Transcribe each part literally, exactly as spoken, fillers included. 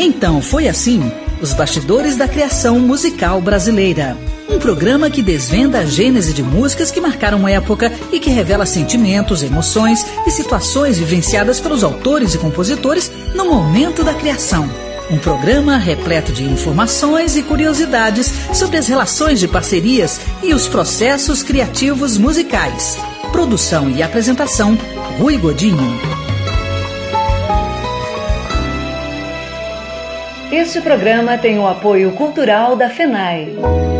Então foi assim, os bastidores da criação musical brasileira. Um programa que desvenda a gênese de músicas que marcaram uma época e que revela sentimentos, emoções e situações vivenciadas pelos autores e compositores no momento da criação. Um programa repleto de informações e curiosidades sobre as relações de parcerias e os processos criativos musicais. Produção e apresentação, Rui Godinho. Este programa tem o apoio cultural da FENAI.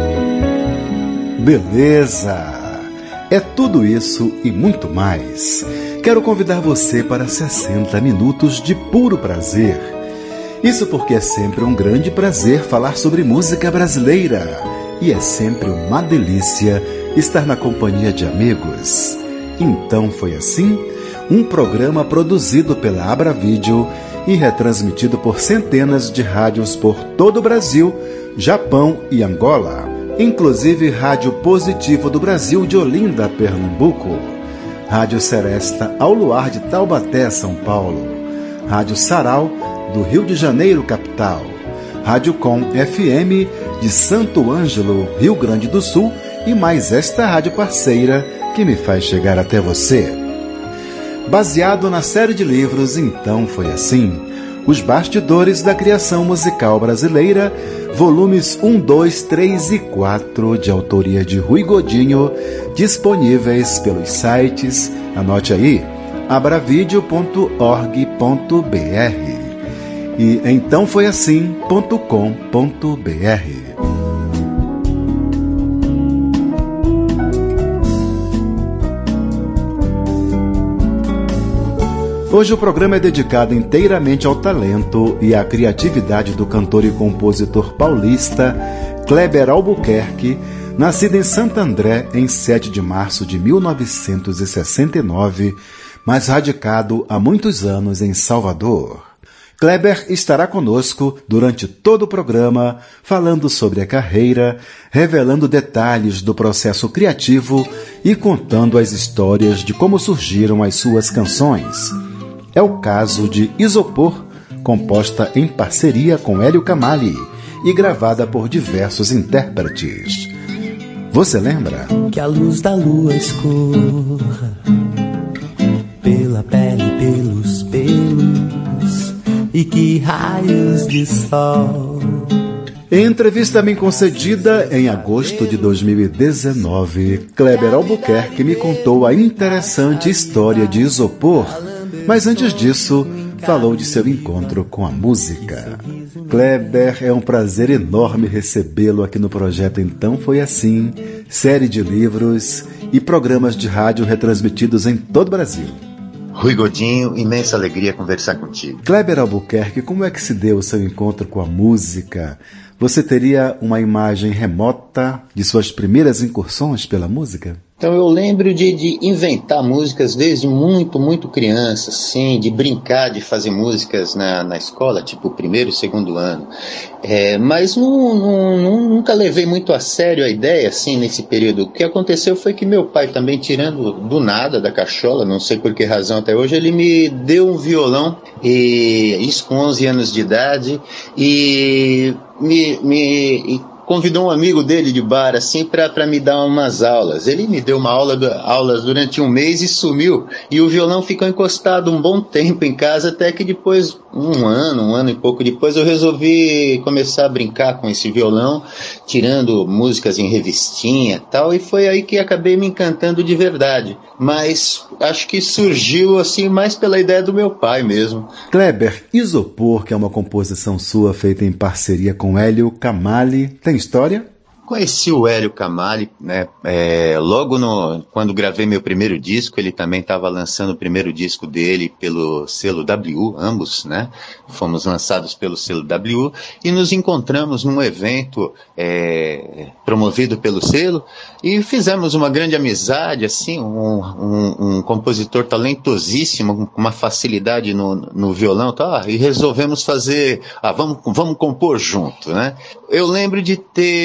Beleza! É tudo isso e muito mais. Quero convidar você para sessenta minutos de puro prazer. Isso porque é sempre um grande prazer falar sobre música brasileira. E é sempre uma delícia estar na companhia de amigos. Então foi assim, um programa produzido pela Abravídeo e retransmitido por centenas de rádios por todo o Brasil, Japão e Angola. Inclusive Rádio Positivo do Brasil de Olinda, Pernambuco, Rádio Seresta ao Luar de Taubaté, São Paulo, Rádio Sarau do Rio de Janeiro, capital, Rádio Com F M de Santo Ângelo, Rio Grande do Sul e mais esta rádio parceira que me faz chegar até você. Baseado na série de livros Então Foi Assim, Os Bastidores da Criação Musical Brasileira, volumes um, dois, três e quatro, de autoria de Rui Godinho, disponíveis pelos sites, anote aí, abravideo ponto org ponto br e então foi assim ponto com ponto br. Hoje o programa é dedicado inteiramente ao talento e à criatividade do cantor e compositor paulista Kleber Albuquerque, nascido em Santo André em sete de março de mil novecentos e sessenta e nove, mas radicado há muitos anos em Salvador. Kleber estará conosco durante todo o programa, falando sobre a carreira, revelando detalhes do processo criativo e contando as histórias de como surgiram as suas canções. É o caso de Isopor, composta em parceria com Hélio Camali e gravada por diversos intérpretes. Você lembra? Que a luz da lua escorra pela pele, pelos pelos, e que raios de sol. Em entrevista me concedida em agosto de dois mil e dezenove, Kleber Albuquerque me contou a interessante história de Isopor. Mas antes disso, falou de seu encontro com a música. Kleber, é um prazer enorme recebê-lo aqui no projeto Então Foi Assim, série de livros e programas de rádio retransmitidos em todo o Brasil. Rui Godinho, imensa alegria conversar contigo. Kleber Albuquerque, como é que se deu o seu encontro com a música? Você teria uma imagem remota de suas primeiras incursões pela música? Então eu lembro de, de inventar músicas desde muito, muito criança, assim, de brincar de fazer músicas na, na escola, tipo primeiro, segundo ano. É, mas não, não, não, nunca levei muito a sério a ideia, assim, nesse período. O que aconteceu foi que meu pai também, tirando do nada, da cachola, não sei por que razão até hoje, ele me deu um violão, e, isso com onze anos de idade, e me... me e, convidou um amigo dele de bar, assim, para me dar umas aulas. Ele me deu uma aula, aulas durante um mês e sumiu. E o violão ficou encostado um bom tempo em casa, até que depois, um ano, um ano e pouco depois, eu resolvi começar a brincar com esse violão, tirando músicas em revistinha e tal, e foi aí que acabei me encantando de verdade. Mas acho que surgiu, assim, mais pela ideia do meu pai mesmo. Kleber, Isopor, que é uma composição sua feita em parceria com Hélio Camali, tem história? Conheci o Hélio Camali, né, é, logo no, quando gravei meu primeiro disco. Ele também estava lançando o primeiro disco dele pelo selo W U, ambos, né, fomos lançados pelo selo W U, e nos encontramos num evento é, promovido pelo selo, e fizemos uma grande amizade, assim, um, um, um compositor talentosíssimo, com uma facilidade no, no violão, tá, e resolvemos fazer, ah, vamos, vamos compor junto, né. Eu lembro de ter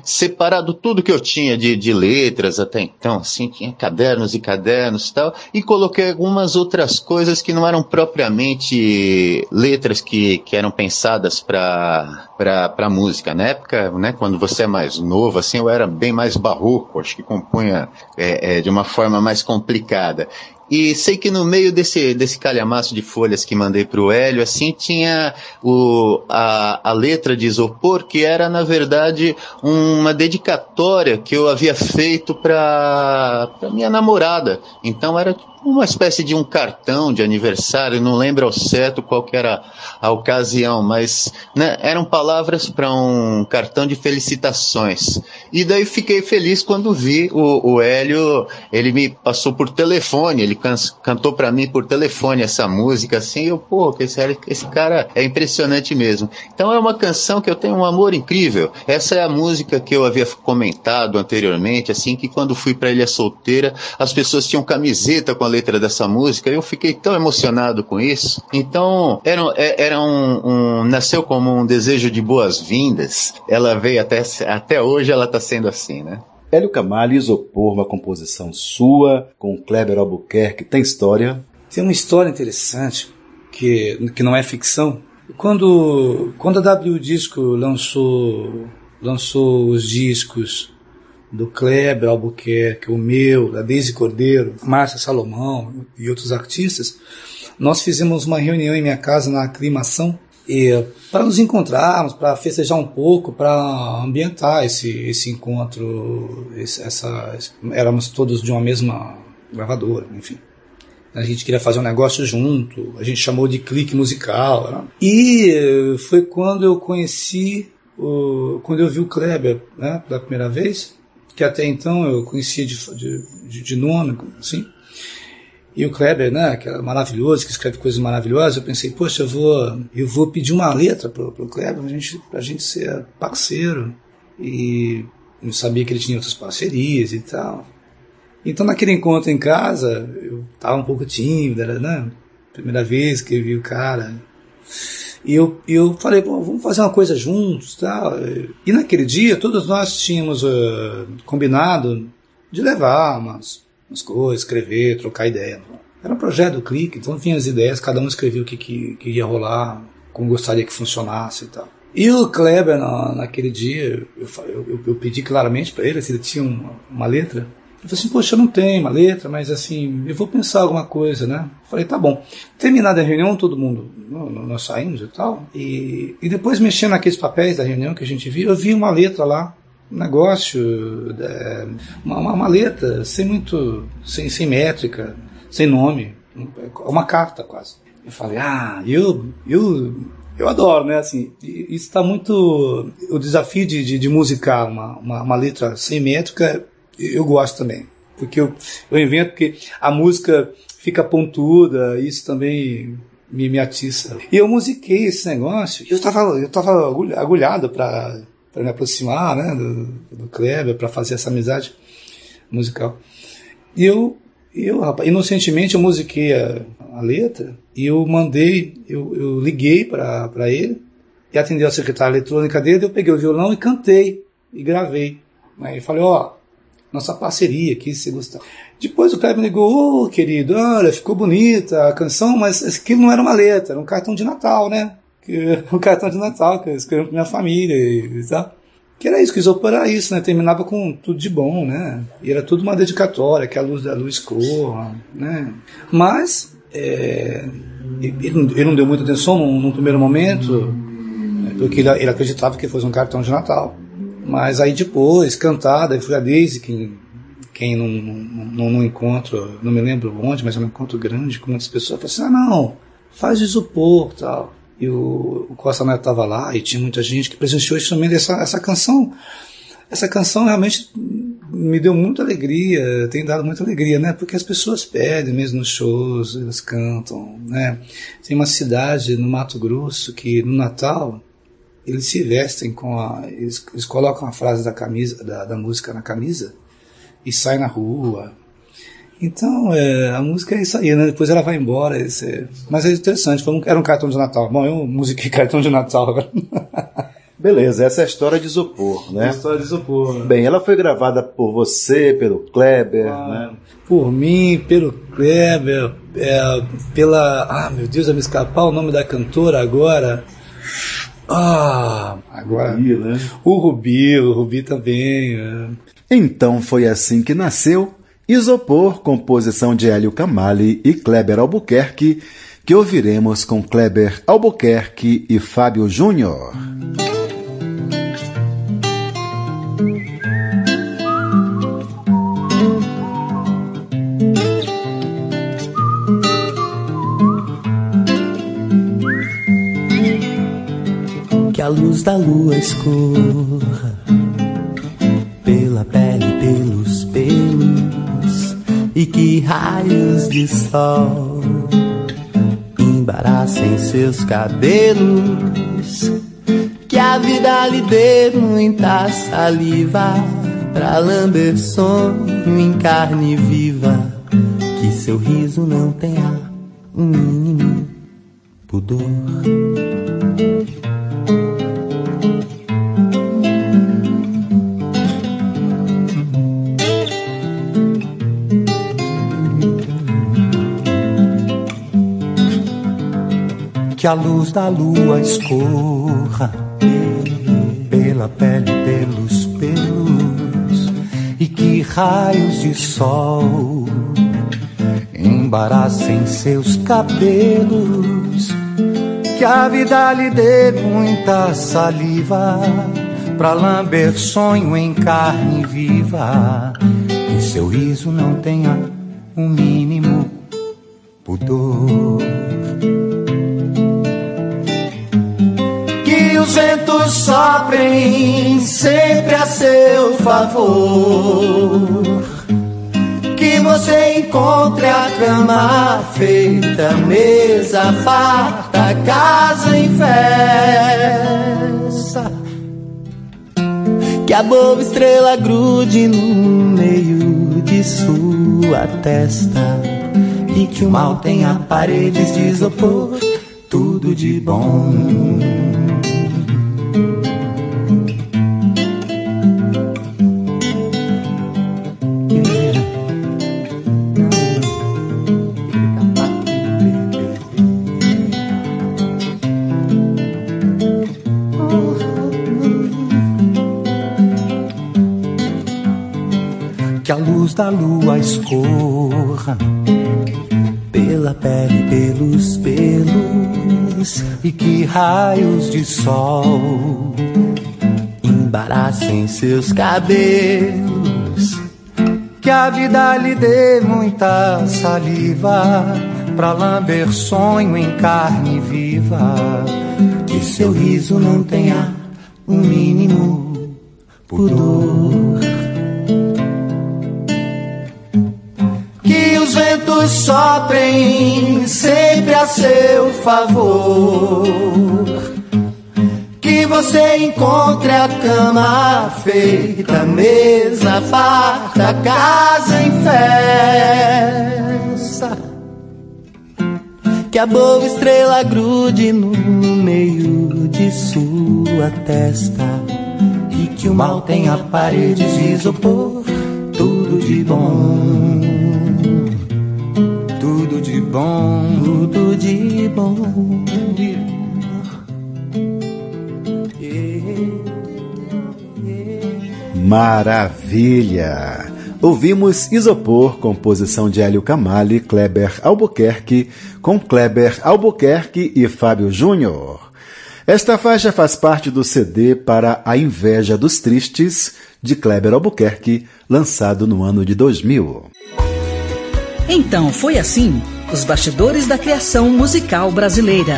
separado tudo que eu tinha de, de letras até então, assim, tinha cadernos e cadernos e tal, e coloquei algumas outras coisas que não eram propriamente letras que, que eram pensadas para para para música. Na época, né, quando você é mais novo, assim, eu era bem mais barroco, acho que compunha é, é, de uma forma mais complicada. E sei que no meio desse, desse calhamaço de folhas que mandei pro Hélio, assim, tinha o, a, a letra de Isopor, que era, na verdade, uma dedicatória que eu havia feito pra, pra minha namorada. Então era uma espécie de um cartão de aniversário, não lembro ao certo qual que era a ocasião, mas, né, eram palavras para um cartão de felicitações. E daí fiquei feliz quando vi o, o Hélio, ele me passou por telefone, ele can, cantou para mim por telefone essa música, assim, eu, pô, esse, esse cara é impressionante mesmo. Então é uma canção que eu tenho um amor incrível. Essa é a música que eu havia comentado anteriormente, assim, que quando fui para Ilha Solteira, as pessoas tinham camiseta com a letra dessa música, eu fiquei tão emocionado com isso. Então, era, era um, um, nasceu como um desejo de boas-vindas. Ela veio até, até hoje, ela está sendo assim, né? Hélio Camargo, Isopor, uma composição sua, com Kleber Albuquerque, tem história? Tem uma história interessante, que, que não é ficção. Quando, quando a W Disco lançou, lançou os discos do Kleber Albuquerque, o meu, da Deise Cordeiro, Márcia Salomão e outros artistas, nós fizemos uma reunião em minha casa na Aclimação para nos encontrarmos, para festejar um pouco, para ambientar esse, esse encontro. Esse, essa, éramos todos de uma mesma gravadora, enfim. A gente queria fazer um negócio junto, a gente chamou de clique musical. Né? E foi quando eu conheci, o, quando eu vi o Kleber, né, pela primeira vez, que até então eu conhecia de, de, de nome, assim. E o Kleber, né, que é maravilhoso, que escreve coisas maravilhosas, eu pensei, poxa, eu vou, eu vou pedir uma letra pro, pro Kleber, pra gente, pra gente ser parceiro. E eu sabia que ele tinha outras parcerias e tal. Então, naquele encontro em casa, eu tava um pouco tímido, era, né, primeira vez que eu vi o cara. E eu, eu falei, pô, vamos fazer uma coisa juntos, tal. E naquele dia, todos nós tínhamos uh, combinado de levar umas, umas coisas, escrever, trocar ideia. Era um projeto do Clique, então vinha as ideias, cada um escrevia o que, que, que ia rolar, como gostaria que funcionasse e tal. E o Kleber, na, naquele dia, eu, eu, eu pedi claramente para ele se ele tinha uma, uma letra. Eu falei assim, poxa, eu não tenho uma letra, mas assim, eu vou pensar alguma coisa, né? Eu falei, tá bom. Terminada a reunião, todo mundo, nós saímos e tal, e, e depois mexendo naqueles papéis da reunião que a gente viu, eu vi uma letra lá, um negócio, é, uma, uma, uma letra sem muito, sem, sem métrica, sem nome, uma carta quase. Eu falei, ah, eu, eu, eu adoro, né? Assim, isso está muito, o desafio de, de, de musicar uma, uma, uma letra sem métrica, eu gosto também, porque eu, eu invento, porque a música fica pontuda, isso também me, me atiça. E eu musiquei esse negócio, eu estava eu tava agulhado para me aproximar, né, do, do Kleber, para fazer essa amizade musical. E eu, eu rapaz, inocentemente eu musiquei a, a letra, e eu mandei, eu, eu liguei para ele, e atendeu a secretária eletrônica dele, eu peguei o violão e cantei, e gravei. Aí falei, ó, nossa parceria aqui, se gostar. Depois o Kleber me ligou, ô oh, querido, olha, ficou bonita a canção, mas aquilo não era uma letra, era um cartão de Natal, né? Um cartão de Natal que eu escrevi pra minha família e, e tal. Que era isso, que Isopor era isso, né? Terminava com tudo de bom, né? E era tudo uma dedicatória, que a luz da luz corra, né? Mas, é, ele, ele não deu muita atenção num, num primeiro momento, porque ele, ele acreditava que fosse um cartão de Natal. Mas aí depois, cantada, foi a Deise quem, quem num, num, num encontro, não me lembro onde, mas é um encontro grande com muitas pessoas, falou assim, ah não, faz Isopor e tal. E o, o Costa Neto estava lá e tinha muita gente que presenciou isso também, essa, essa canção. Essa canção realmente me deu muita alegria, tem dado muita alegria, né? Porque as pessoas pedem mesmo nos shows, elas cantam, né? Tem uma cidade no Mato Grosso que no Natal eles se vestem com a... Eles, eles colocam a frase da camisa, da, da música na camisa e saem na rua. Então, é, a música é isso aí, né? Depois ela vai embora. É, mas é interessante, foi um, era um cartão de Natal. Bom, eu musiquei cartão de Natal agora. Beleza, essa é a história de Isopor, né? A história de Isopor. Bem, ela foi gravada por você, pelo Kleber, ah, né? Por mim, pelo Kleber, é, pela... Ah, meu Deus, vai me escapar o nome da cantora agora. Ah, agora... Rubi, né? O Rubi, o Rubi também. É. Então foi assim que nasceu Isopor, composição de Hélio Camali e Kleber Albuquerque, que ouviremos com Kleber Albuquerque e Fábio Júnior. Que a luz da lua escorra pela pele, pelos pelos, e que raios de sol embaraçem seus cabelos. Que a vida lhe dê muita saliva pra lamber sonho em carne viva. Que seu riso não tenha um mínimo pudor. Que a luz da lua escorra pela pele, pelos pelos, e que raios de sol embaraçem seus cabelos. Que a vida lhe dê muita saliva pra lamber sonho em carne viva. Que seu riso não tenha um mínimo pudor. Que os ventos soprem sempre a seu favor. Que você encontre a cama feita, mesa farta, casa em festa. Que a boa estrela grude no meio de sua testa. E que o mal tenha paredes de isopor, tudo de bom. Que a luz da lua escorra pela pele, pelos pelos, e que raios de sol embaraçem seus cabelos. Que a vida lhe dê muita saliva pra lamber sonho em carne viva. Que seu riso não tenha um mínimo pudor. Que os ventos soprem sempre a seu favor. Que você encontre a cama feita, mesa farta, casa em festa. Que a boa estrela grude no meio de sua testa. E que o mal tenha paredes de isopor, tudo de bom. Tudo de bom, tudo de bom. Maravilha! Ouvimos Isopor, composição de Hélio Camali, Kleber Albuquerque, com Kleber Albuquerque e Fábio Júnior. Esta faixa faz parte do C D Para a Inveja dos Tristes, de Kleber Albuquerque, lançado no ano de dois mil. Então foi assim, os bastidores da criação musical brasileira.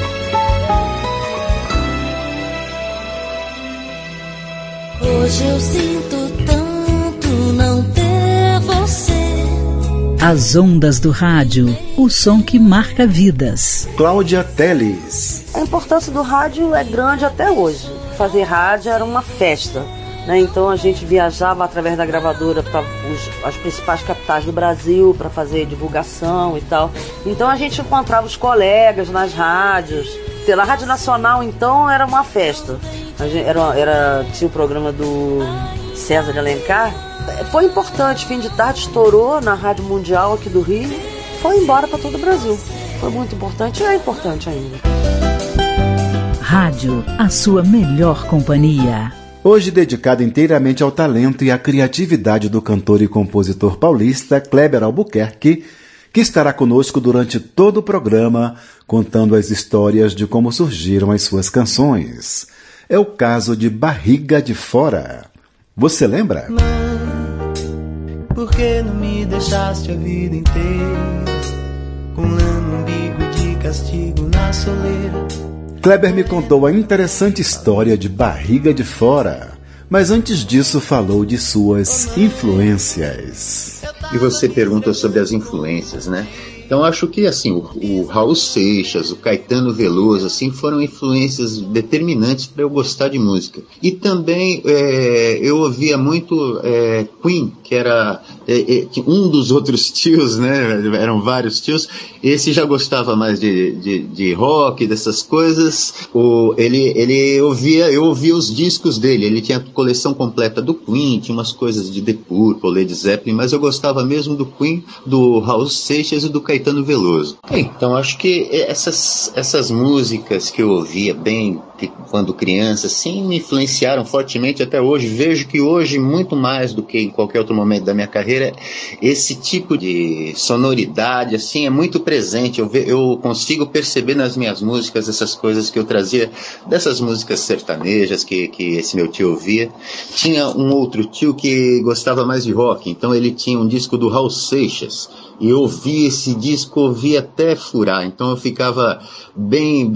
Hoje eu sinto tanto não ter você. As ondas do rádio, o som que marca vidas. Cláudia Teles. A importância do rádio é grande até hoje. Fazer rádio era uma festa, né? Então a gente viajava através da gravadora para as principais capitais do Brasil para fazer divulgação e tal. Então a gente encontrava os colegas nas rádios. Pela Rádio Nacional, então, era uma festa. Era, era, tinha o programa do César de Alencar. Foi importante, fim de tarde estourou na Rádio Mundial aqui do Rio, foi embora para todo o Brasil. Foi muito importante e é importante ainda. Rádio, a sua melhor companhia. Hoje dedicado inteiramente ao talento e à criatividade do cantor e compositor paulista Kleber Albuquerque, que estará conosco durante todo o programa, contando as histórias de como surgiram as suas canções. É o caso de Barriga de Fora. Você lembra? Mãe, por que não me deixaste a vida inteira com lã no umbigo de castigo na soleira? Kleber me contou a interessante história de Barriga de Fora, mas antes disso falou de suas influências. E você pergunta sobre as influências, né? Então acho que assim, o, o Raul Seixas, o Caetano Veloso, assim, foram influências determinantes para eu gostar de música. E também é, eu ouvia muito é, Queen, que era é, é, um dos outros tios, né? Eram vários tios. Esse já gostava mais de, de, de rock, dessas coisas. O, ele, ele ouvia, eu ouvia os discos dele. Ele tinha a coleção completa do Queen, tinha umas coisas de The Purple, Led Zeppelin, mas eu gostava mesmo do Queen, do Raul Seixas e do Caetano Caetano Veloso. Então acho que essas, essas músicas que eu ouvia bem quando criança, sim, me influenciaram fortemente até hoje. Vejo que hoje, muito mais do que em qualquer outro momento da minha carreira, esse tipo de sonoridade assim é muito presente. Eu, ve, eu consigo perceber nas minhas músicas essas coisas que eu trazia dessas músicas sertanejas que, que esse meu tio ouvia. Tinha um outro tio que gostava mais de rock, então ele tinha um disco do Raul Seixas. E eu ouvi esse disco, ouvi até furar. Então eu ficava bem,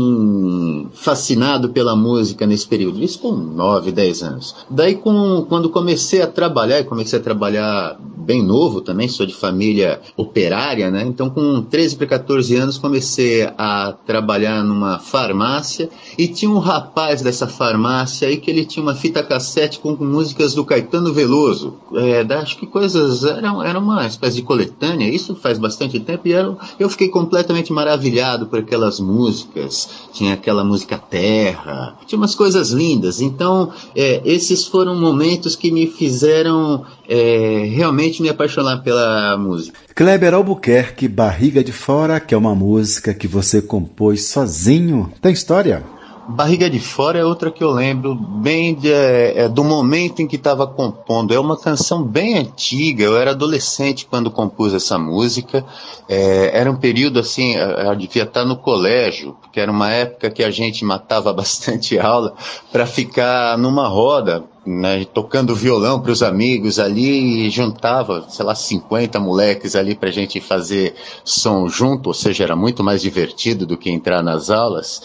bem fascinado pela música nesse período. Isso com nove, dez anos. Daí com, quando comecei a trabalhar, e comecei a trabalhar bem novo também, sou de família operária, né? Então com treze para quatorze anos comecei a trabalhar numa farmácia e tinha um rapaz dessa farmácia aí que ele tinha uma fita cassete com músicas do Caetano Veloso. É, acho que coisas, era, era uma espécie de coletânea. Isso faz bastante tempo e eu, eu fiquei completamente maravilhado por aquelas músicas. Tinha aquela música Terra, tinha umas coisas lindas. Então é, esses foram momentos que me fizeram é, realmente me apaixonar pela música. Kleber Albuquerque, Barriga de Fora, que é uma música que você compôs sozinho. Tem história? Barriga de Fora é outra que eu lembro bem de, é, do momento em que estava compondo. É uma canção bem antiga, eu era adolescente quando compus essa música. É, era um período assim, eu devia estar no colégio, porque era uma época que a gente matava bastante aula para ficar numa roda, né, tocando violão para os amigos ali, e juntava, sei lá, cinquenta moleques ali pra gente fazer som junto, ou seja, era muito mais divertido do que entrar nas aulas.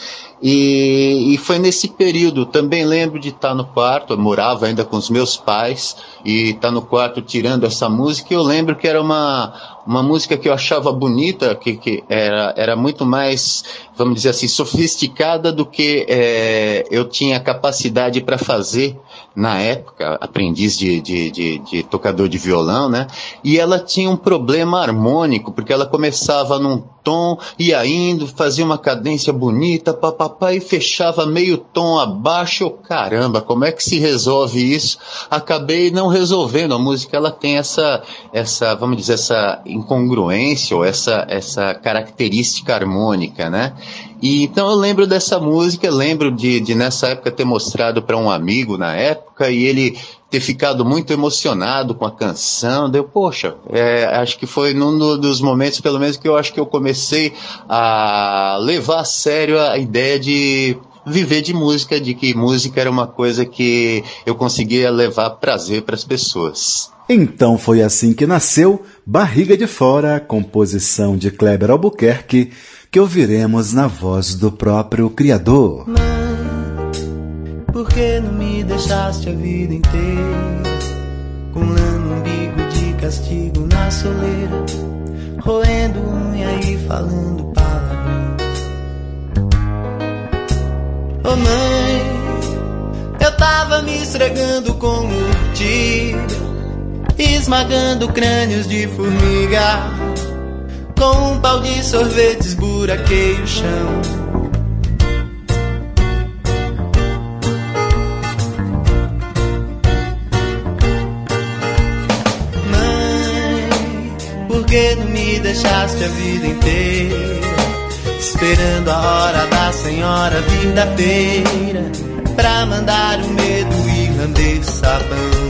E, e foi nesse período, também lembro de estar no quarto, eu morava ainda com os meus pais, e estar no quarto tirando essa música, e eu lembro que era uma, uma música que eu achava bonita, que, que era, era muito mais, vamos dizer assim, sofisticada do que é, eu tinha capacidade para fazer na época, aprendiz de, de, de, de tocador de violão, né? E ela tinha um problema harmônico, porque ela começava num tom, ia indo, fazia uma cadência bonita, papapá, e fechava meio tom abaixo. Eu, caramba, como é que se resolve isso? Acabei não resolvendo. A música, ela tem essa, essa, vamos dizer, essa incongruência, ou essa, essa característica harmônica, né? E então eu lembro dessa música, lembro de, de nessa época ter mostrado para um amigo na época e ele ter ficado muito emocionado com a canção. Deu, poxa, é, acho que foi num dos momentos, pelo menos, que eu acho que eu comecei a levar a sério a ideia de viver de música, de que música era uma coisa que eu conseguia levar prazer para as pessoas. Então foi assim que nasceu Barriga de Fora, composição de Kleber Albuquerque, que ouviremos na voz do próprio criador. Mãe, por que não me deixaste a vida inteira com lã no umbigo de castigo na soleira, roendo unha e falando palavrão? Oh mãe, eu tava me esfregando com urtiga, esmagando crânios de formiga, com um pau de sorvete esburaquei o chão. que não me deixaste a vida inteira, esperando a hora da senhora vir da feira, pra mandar o medo e lamber sabão.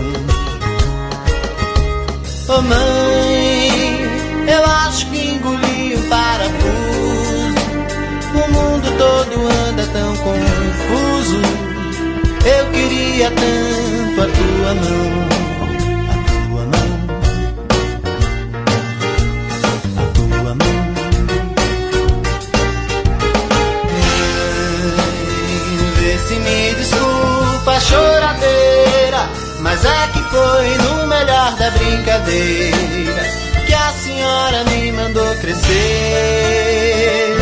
Ô oh, mãe, eu acho que engoli um parafuso, o mundo todo anda tão confuso, eu queria tanto a tua mão. A choradeira, mas é que foi no melhor da brincadeira que a senhora me mandou crescer.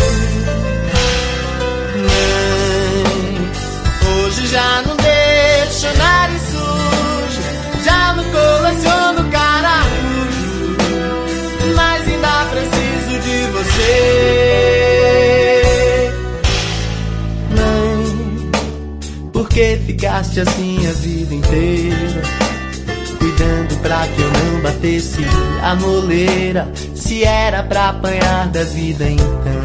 Mãe, hoje já não deixo nariz sujo, já não coleciono caramujo, mas ainda preciso de você. Por que ficaste assim a vida inteira, cuidando pra que eu não batesse a moleira, se era pra apanhar da vida então?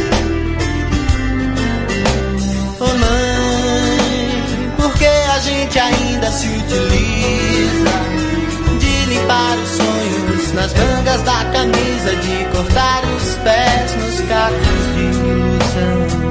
Ô oh, mãe, por que a gente ainda se utiliza de limpar os sonhos nas mangas da camisa, de cortar os pés nos cacos de ilusão?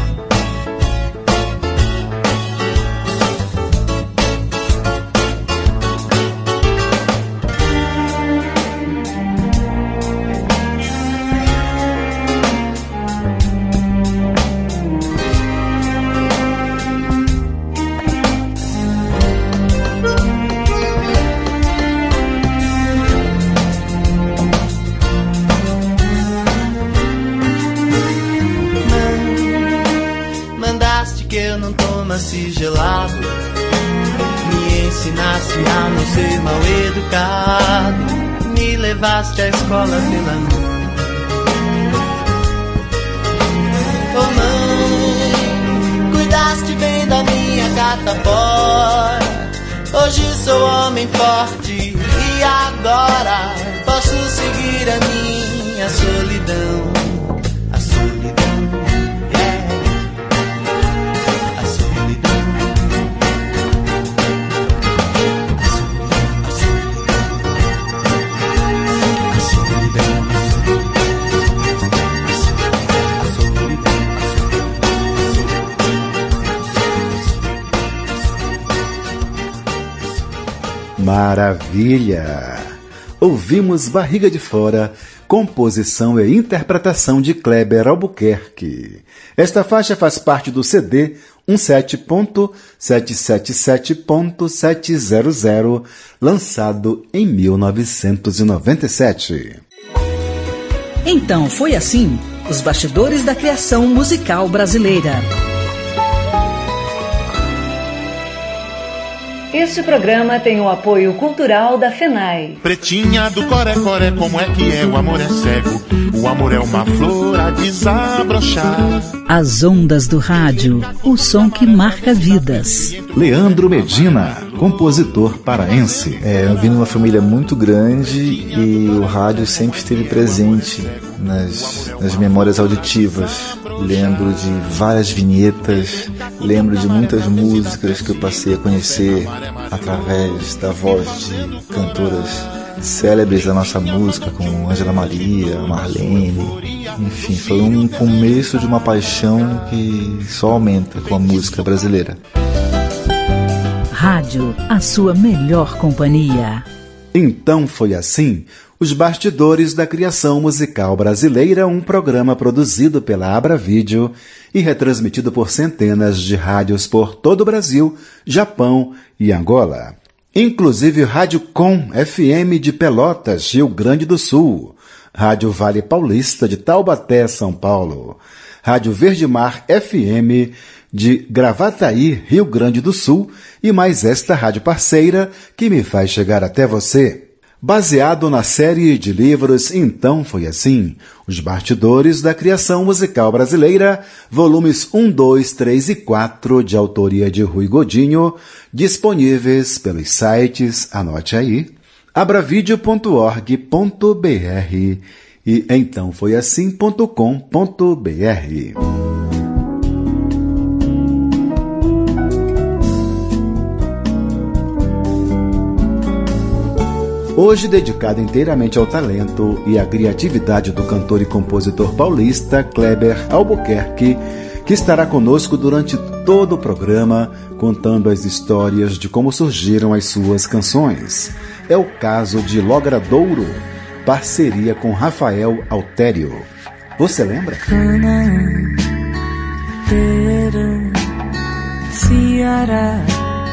Se gelado, me ensinaste a não ser mal educado, me levaste à escola pela mão. Oh mãe, cuidaste bem da minha catapora, hoje sou homem forte e agora posso seguir a minha solidão. A solidão. Maravilha! Ouvimos Barriga de Fora, composição e interpretação de Kleber Albuquerque. Esta faixa faz parte do C D dezessete ponto setecentos e setenta e sete ponto setecentos, lançado em mil novecentos e noventa e sete. Então foi assim, os bastidores da criação musical brasileira. Este programa tem o apoio cultural da FENAI. Pretinha do Coré-Coré, como é que é? O amor é cego, o amor é uma flor a desabrochar. As ondas do rádio, o som que marca vidas. Leandro Medina, compositor paraense. É, eu vim de uma família muito grande e o rádio sempre esteve presente nas, nas memórias auditivas. Lembro de várias vinhetas, lembro de muitas músicas que eu passei a conhecer através da voz de cantoras célebres da nossa música, como Ângela Maria, Marlene. Enfim, foi um começo de uma paixão que só aumenta com a música brasileira. Rádio, a sua melhor companhia. Então foi assim, os bastidores da criação musical brasileira, um programa produzido pela Abra Vídeo e retransmitido por centenas de rádios por todo o Brasil, Japão e Angola. Inclusive Rádio Com F M de Pelotas, Rio Grande do Sul, Rádio Vale Paulista de Taubaté, São Paulo, Rádio Verde Mar F M de Gravataí, Rio Grande do Sul, e mais esta rádio parceira que me faz chegar até você. Baseado na série de livros Então Foi Assim, Os Bastidores da Criação Musical Brasileira, volumes um, dois, três e quatro, de autoria de Rui Godinho, disponíveis pelos sites, anote aí, abravideo ponto org ponto br e então foi assim ponto com ponto br. Hoje dedicado inteiramente ao talento e à criatividade do cantor e compositor paulista Kleber Albuquerque, que estará conosco durante todo o programa, contando as histórias de como surgiram as suas canções. É o caso de Logradouro, parceria com Rafael Altério. Você lembra? Canaã, Terã, Ceará,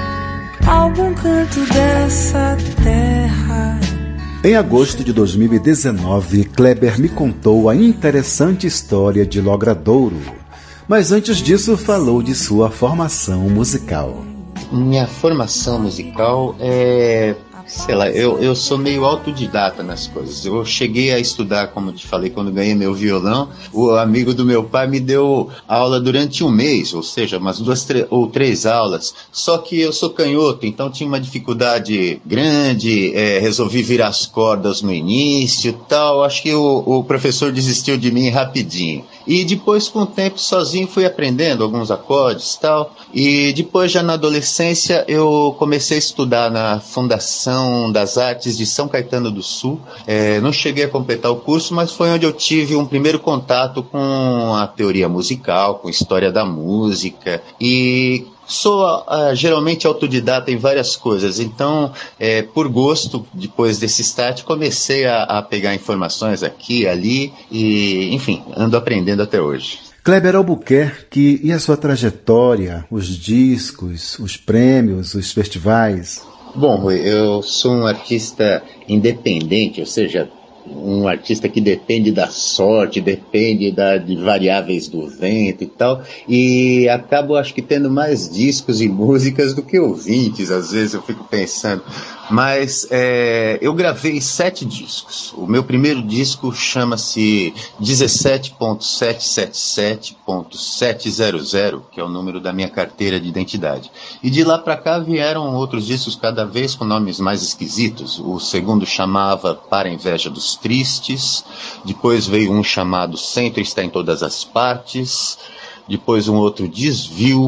algum canto dessa terra. Em agosto de dois mil e dezenove, Kleber me contou a interessante história de Logradouro. Mas antes disso, falou de sua formação musical. Minha formação musical é... Sei lá, eu, eu sou meio autodidata nas coisas. Eu cheguei a estudar, como te falei, quando ganhei meu violão. O amigo do meu pai me deu aula durante um mês, ou seja, umas duas tre- ou três aulas. Só que eu sou canhoto, então tinha uma dificuldade grande, é, resolvi virar as cordas no início e tal. Acho que o, o professor desistiu de mim rapidinho. E depois, com o tempo, sozinho fui aprendendo alguns acordes e tal. E depois, já na adolescência, eu comecei a estudar na Fundação das Artes de São Caetano do Sul. É, não cheguei a completar o curso, mas foi onde eu tive um primeiro contato com a teoria musical, com a história da música. E sou uh, geralmente autodidata em várias coisas, então, é, por gosto, depois desse start, comecei a, a pegar informações aqui e ali, e, enfim, ando aprendendo até hoje. Kleber Albuquerque, e a sua trajetória, os discos, os prêmios, os festivais? Bom, Rui, eu sou um artista independente, ou seja, um artista que depende da sorte, depende da, de variáveis do vento e tal, e acabo, acho que, tendo mais discos e músicas do que ouvintes, às vezes eu fico pensando. Mas é, eu gravei sete discos. O meu primeiro disco chama-se dezessete ponto setecentos e setenta e sete ponto setecentos, que é o número da minha carteira de identidade. E de lá para cá vieram outros discos, cada vez com nomes mais esquisitos. O segundo chamava Para a Inveja dos Tristes, depois veio um chamado Centro Está em Todas as Partes, depois um outro Desvio,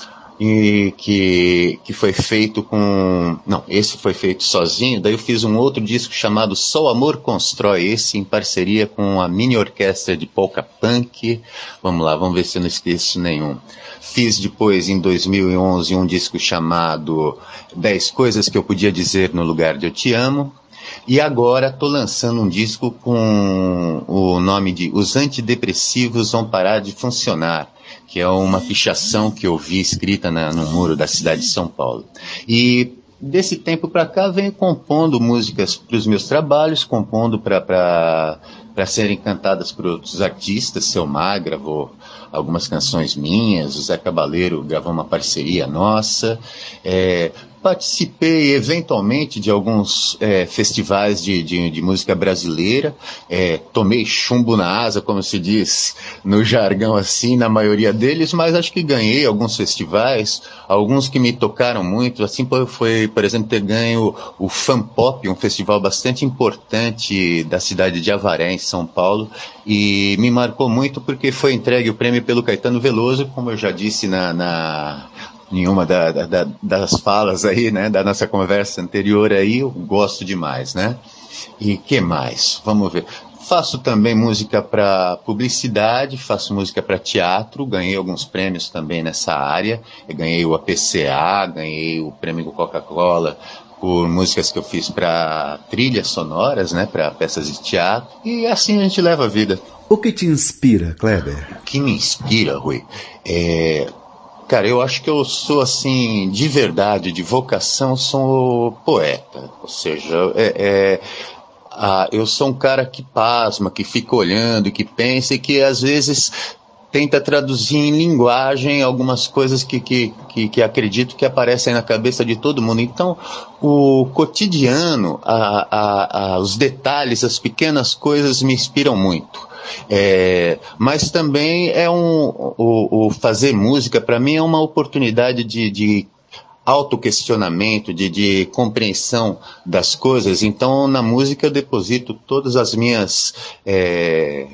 e que, que foi feito com... Não, esse foi feito sozinho. Daí eu fiz um outro disco chamado Só o Amor Constrói, esse em parceria com a mini orquestra de polka punk. Vamos lá, vamos ver se eu não esqueço nenhum. Fiz depois, em dois mil e onze, um disco chamado dez Coisas que Eu Podia Dizer no Lugar de Eu Te Amo. E agora estou lançando um disco com o nome de Os Antidepressivos Vão Parar de Funcionar, que é uma pichação que eu vi escrita na, no muro da cidade de São Paulo. E desse tempo para cá venho compondo músicas para os meus trabalhos, compondo para serem cantadas por outros artistas. Seu Mar gravou algumas canções minhas, o Zé Cabaleiro gravou uma parceria nossa. É, participei eventualmente de alguns é, festivais de, de, de música brasileira, é, tomei chumbo na asa, como se diz no jargão assim, na maioria deles, mas acho que ganhei alguns festivais, alguns que me tocaram muito, assim foi, por exemplo, ter ganho o Fan Pop, um festival bastante importante da cidade de Avaré, em São Paulo, e me marcou muito porque foi entregue o prêmio pelo Caetano Veloso, como eu já disse na... na nenhuma da, da, das falas aí, né, da nossa conversa anterior aí, eu gosto demais, né? E que mais? Vamos ver. Faço também música para publicidade, faço música para teatro, ganhei alguns prêmios também nessa área. Eu ganhei o A P C A, ganhei o prêmio Coca-Cola por músicas que eu fiz para trilhas sonoras, né, para peças de teatro. E assim a gente leva a vida. O que te inspira, Kleber? O que me inspira, Rui, é... Cara, eu acho que eu sou, assim, de verdade, de vocação, sou poeta. Ou seja, é, é, a, eu sou um cara que pasma, que fica olhando, que pensa e que, às vezes, tenta traduzir em linguagem algumas coisas que, que, que, que acredito que aparecem na cabeça de todo mundo. Então, o cotidiano, a, a, a, os detalhes, as pequenas coisas me inspiram muito. É, mas também é um o, o fazer música para mim é uma oportunidade de, de autoquestionamento, de, de compreensão das coisas. Então, na música eu deposito todas as minhas é,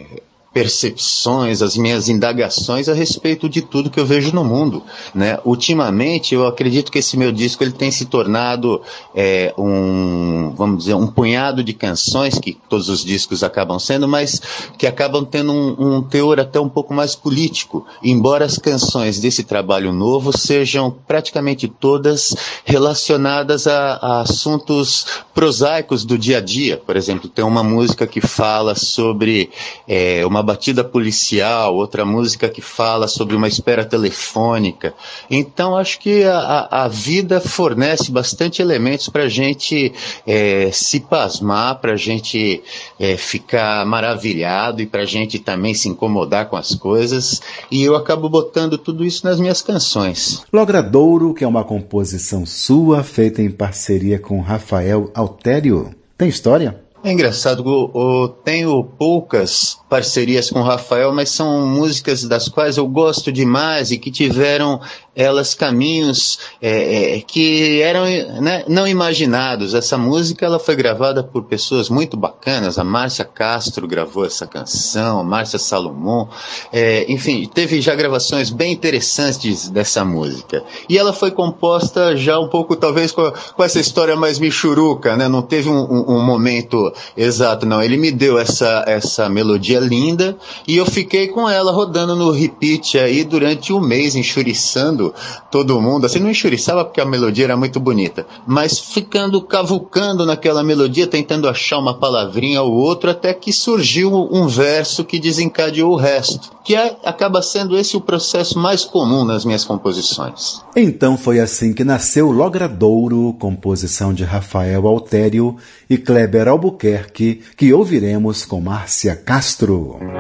percepções, as minhas indagações a respeito de tudo que eu vejo no mundo, né? Ultimamente, eu acredito que esse meu disco ele tem se tornado é, um, vamos dizer, um punhado de canções, que todos os discos acabam sendo, mas que acabam tendo um, um teor até um pouco mais político, embora as canções desse trabalho novo sejam praticamente todas relacionadas a, a assuntos prosaicos do dia a dia. Por exemplo, tem uma música que fala sobre é, uma batida policial, outra música que fala sobre uma espera telefônica. Então, acho que a, a vida fornece bastante elementos para a gente é, se pasmar, para a gente é, ficar maravilhado e para a gente também se incomodar com as coisas. E eu acabo botando tudo isso nas minhas canções. Logradouro, que é uma composição sua, feita em parceria com Rafael Altério. Tem história? É engraçado, eu, eu tenho poucas parcerias com o Rafael, mas são músicas das quais eu gosto demais e que tiveram elas caminhos é, é, que eram, né, não imaginados. Essa música ela foi gravada por pessoas muito bacanas. A Márcia Castro gravou essa canção, a Márcia Salomão, é, enfim, teve já gravações bem interessantes dessa música. E ela foi composta já um pouco, talvez, com, com essa história mais michuruca, né? Não teve um, um, um momento exato, não. Ele me deu essa, essa melodia linda e eu fiquei com ela rodando no repeat aí durante um mês, enxuriçando todo mundo. Assim, não enxuriçava porque a melodia era muito bonita, mas ficando cavucando naquela melodia, tentando achar uma palavrinha ou outra, até que surgiu um verso que desencadeou o resto, que é, acaba sendo esse o processo mais comum nas minhas composições. Então foi assim que nasceu Logradouro, composição de Rafael Altério e Kleber Albuquerque, que ouviremos com Márcia Castro.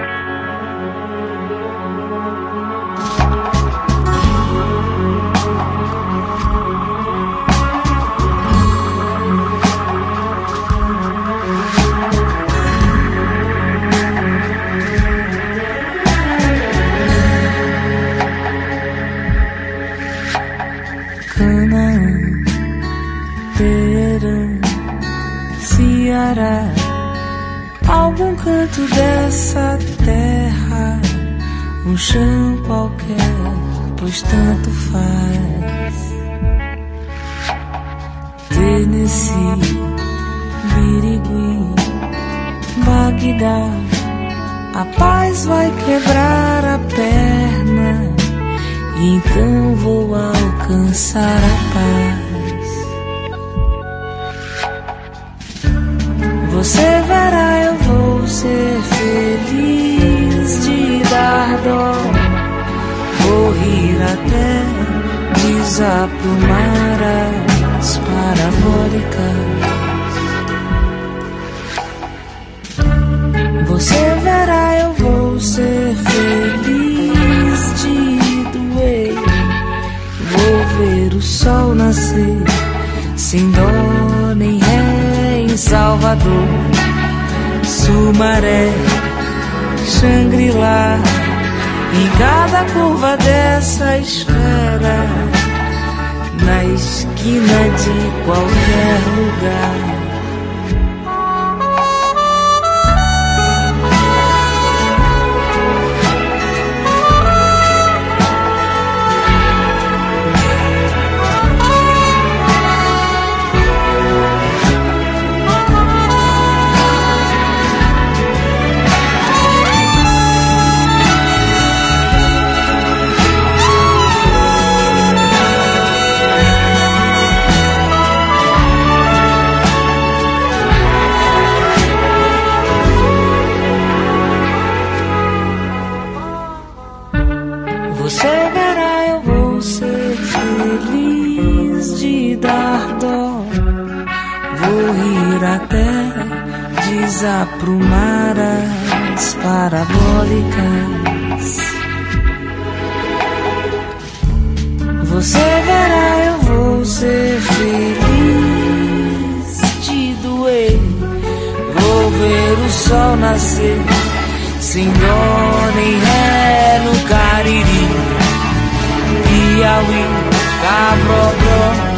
Canaã, Teherã, Ceará, algum canto dessa terra, um chão qualquer, pois tanto faz. Tennessee, Birigui, Bagdá, a paz vai quebrar a perna, e então vou alcançar a paz. Você verá, eu vou ser feliz de dar dó, vou rir até desaplumar as parabólicas. Você verá, eu vou ser feliz de doer, vou ver o sol nascer sem dó nem ré em Salvador, Sumaré, Xangri-Lá, em cada curva dessa esfera, na esquina de qualquer lugar. Desaprumar as parabólicas. Você verá, eu vou ser feliz de doer, vou ver o sol nascer sem dó nem ré no Cariri, Piauí, Cabrodó,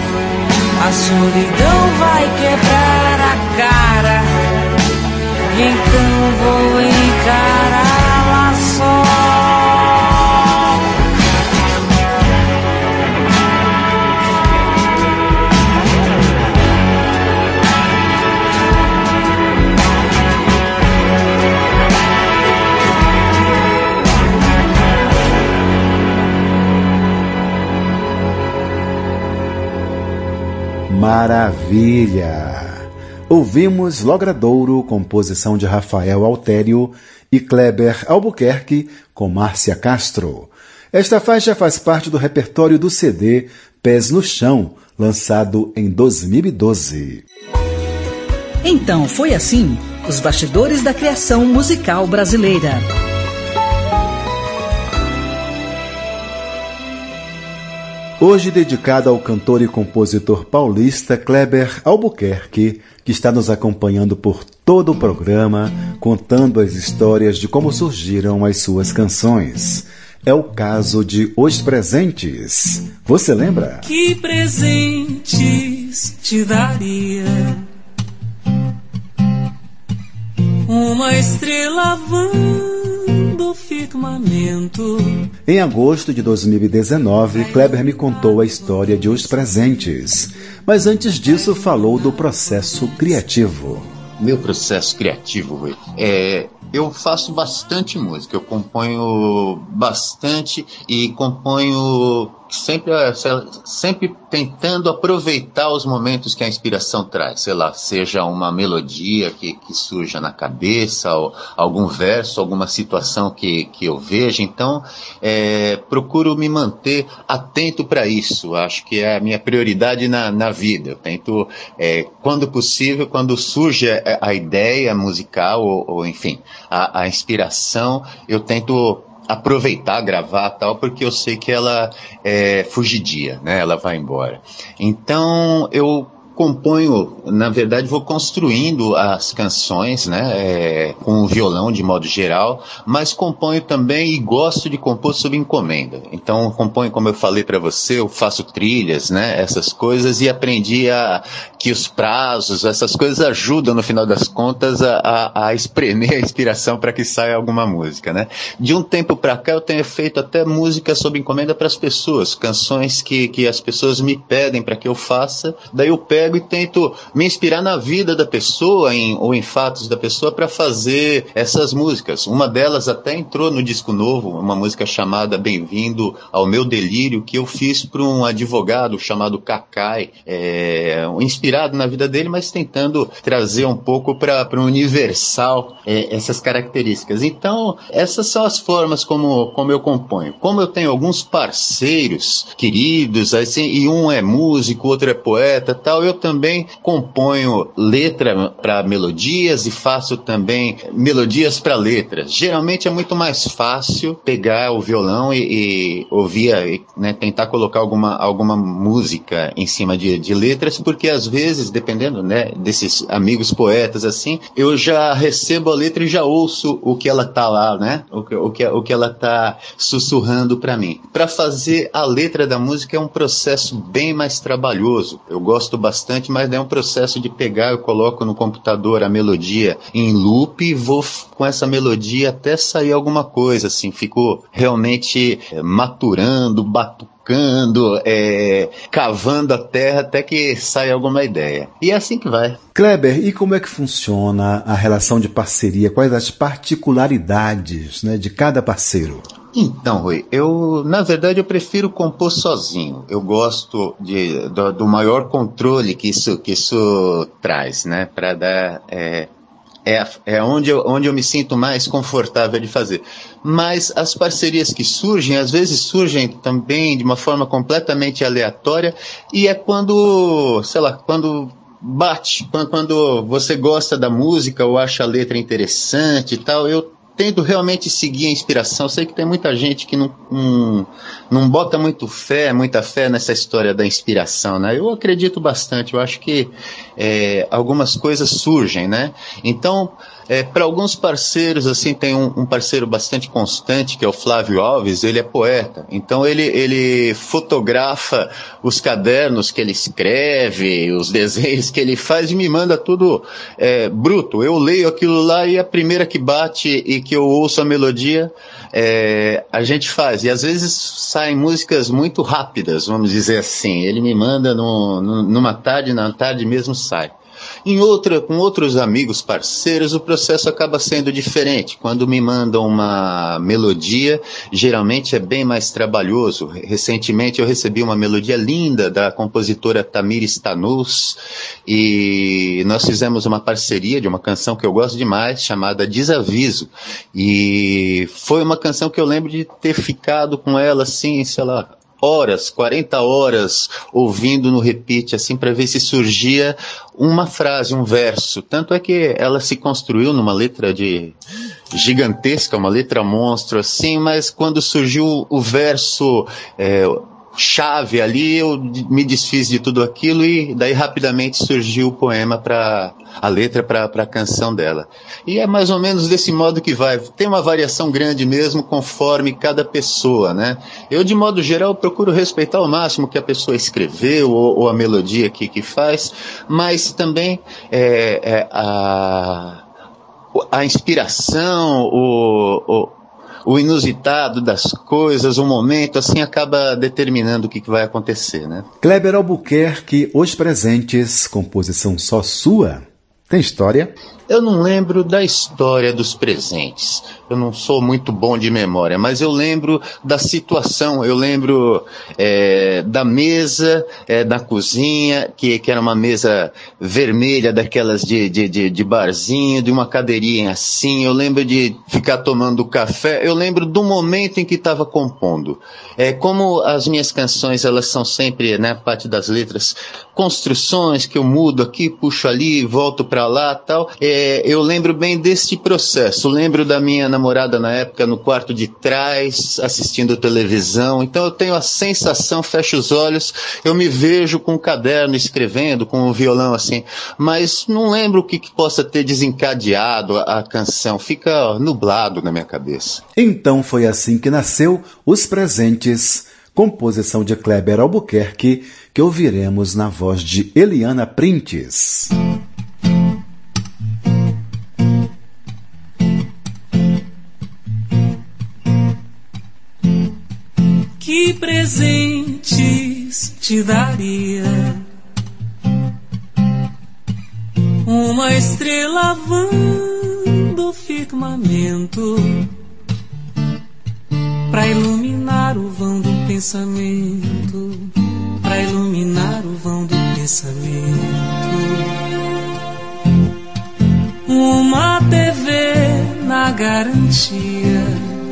a solidão vai quebrar a cara, e então vou encará-la só. Maravilha! Ouvimos Logradouro, composição de Rafael Altério, e Kleber Albuquerque, com Márcia Castro. Esta faixa faz parte do repertório do C D Pés no Chão, lançado em dois mil e doze. Então foi assim, os bastidores da criação musical brasileira. Hoje dedicada ao cantor e compositor paulista Kleber Albuquerque, que está nos acompanhando por todo o programa, contando as histórias de como surgiram as suas canções. É o caso de Os Presentes. Você lembra? Que presentes te daria? Uma estrela voando firmamento. Em agosto de dois mil e dezenove, Kleber me contou a história de Os Presentes. Mas antes disso, falou do processo criativo. Meu processo criativo, Rui, é... eu faço bastante música, eu componho bastante e componho sempre, sempre tentando aproveitar os momentos que a inspiração traz, sei lá, seja uma melodia que, que surja na cabeça, ou algum verso, alguma situação que, que eu veja, então é, procuro me manter atento para isso, acho que é a minha prioridade na, na vida, eu tento, é, quando possível, quando surge a, a ideia musical, ou, ou enfim, a, a inspiração, eu tento aproveitar, gravar tal, porque eu sei que ela é fugidia, né? Ela vai embora. Então, eu componho, na verdade, vou construindo as canções, né, é, com o violão de modo geral, mas componho também e gosto de compor sob encomenda. Então, componho, como eu falei para você, eu faço trilhas, né, essas coisas, e aprendi a, que os prazos, essas coisas ajudam, no final das contas, a, a, a espremer a inspiração para que saia alguma música, né. De um tempo para cá, eu tenho feito até música sob encomenda para as pessoas, canções que, que as pessoas me pedem para que eu faça, daí eu pego e tento me inspirar na vida da pessoa em, ou em fatos da pessoa para fazer essas músicas. Uma delas até entrou no disco novo, uma música chamada Bem-vindo ao Meu Delírio, que eu fiz para um advogado chamado Cacai, é, inspirado na vida dele, mas tentando trazer um pouco para o universal é, essas características. Então, essas são as formas como, como eu componho. Como eu tenho alguns parceiros queridos, assim, e um é músico, outro é poeta, tal, eu também componho letra para melodias e faço também melodias para letras. Geralmente é muito mais fácil pegar o violão e, e ouvir, né, tentar colocar alguma, alguma música em cima de, de letras, porque às vezes, dependendo, né, desses amigos poetas assim, eu já recebo a letra e já ouço o que ela tá lá, né, o que, o que, o que ela tá sussurrando para mim. Para fazer a letra da música é um processo bem mais trabalhoso. Eu gosto bastante Bastante, mas é um processo de pegar, eu coloco no computador a melodia em loop e vou com essa melodia até sair alguma coisa, assim, fico realmente é, maturando, batucando, é, cavando a terra até que saia alguma ideia. E é assim que vai. Kleber, e como é que funciona a relação de parceria? Quais as particularidades, né, de cada parceiro? Então, Rui, eu, na verdade, eu prefiro compor sozinho. Eu gosto de, do, do maior controle que isso, que isso traz, né, para dar, é, é, é onde, eu, onde eu me sinto mais confortável de fazer. Mas as parcerias que surgem, às vezes surgem também de uma forma completamente aleatória, e é quando, sei lá, quando bate, quando, quando você gosta da música ou acha a letra interessante e tal, eu tento realmente seguir a inspiração. Eu sei que tem muita gente que não, não, não bota muito fé, muita fé nessa história da inspiração, né? Eu acredito bastante, eu acho que é, algumas coisas surgem, né? Então, É, para alguns parceiros, assim, tem um, um parceiro bastante constante, que é o Flávio Alves, ele é poeta. Então ele, ele fotografa os cadernos que ele escreve, os desenhos que ele faz e me manda tudo é, bruto. Eu leio aquilo lá e a primeira que bate e que eu ouço a melodia, é, a gente faz. E às vezes saem músicas muito rápidas, vamos dizer assim. Ele me manda no, no, numa tarde, na tarde mesmo sai. Em outra, com outros amigos parceiros, o processo acaba sendo diferente. Quando me mandam uma melodia, geralmente é bem mais trabalhoso. Recentemente eu recebi uma melodia linda da compositora Tamires Tanus e nós fizemos uma parceria de uma canção que eu gosto demais, chamada Desaviso. E foi uma canção que eu lembro de ter ficado com ela assim, sei lá, horas, quarenta horas, ouvindo no repeat, assim, para ver se surgia uma frase, um verso. Tanto é que ela se construiu numa letra de gigantesca, uma letra monstro, assim, mas quando surgiu o verso é, chave ali, eu me desfiz de tudo aquilo e daí rapidamente surgiu o poema para a letra para a canção dela. E é mais ou menos desse modo que vai. Tem uma variação grande mesmo conforme cada pessoa, né? Eu, de modo geral, procuro respeitar ao máximo o que a pessoa escreveu ou, ou a melodia que, que faz, mas também é, é, a, a inspiração, o... o o inusitado das coisas, o momento, assim acaba determinando o que vai acontecer, né? Kleber Albuquerque, Os Presentes, composição só sua. Tem história? Eu não lembro da história dos presentes. Eu não sou muito bom de memória, mas eu lembro da situação, eu lembro é, da mesa, é, da cozinha, que, que era uma mesa vermelha, daquelas de, de, de, de barzinho, de uma cadeirinha assim. Eu lembro de ficar tomando café. Eu lembro do momento em que estava compondo. É, como as minhas canções, elas são sempre, né, parte das letras, construções que eu mudo aqui, puxo ali, volto para lá, tal. É, eu lembro bem desse processo. Eu lembro da minha namorada na época no quarto de trás, assistindo televisão. Então eu tenho a sensação, fecho os olhos, eu me vejo com um caderno escrevendo, com um violão assim, mas não lembro o que, que possa ter desencadeado a, a canção. Fica ó, nublado na minha cabeça. Então foi assim que nasceu Os Presentes, composição de Kleber Albuquerque, que ouviremos na voz de Eliana Printes. Que presentes te daria? Uma estrela vã do firmamento pra iluminar o vão do pensamento, pra iluminar o vão do pensamento. Uma T V na garantia,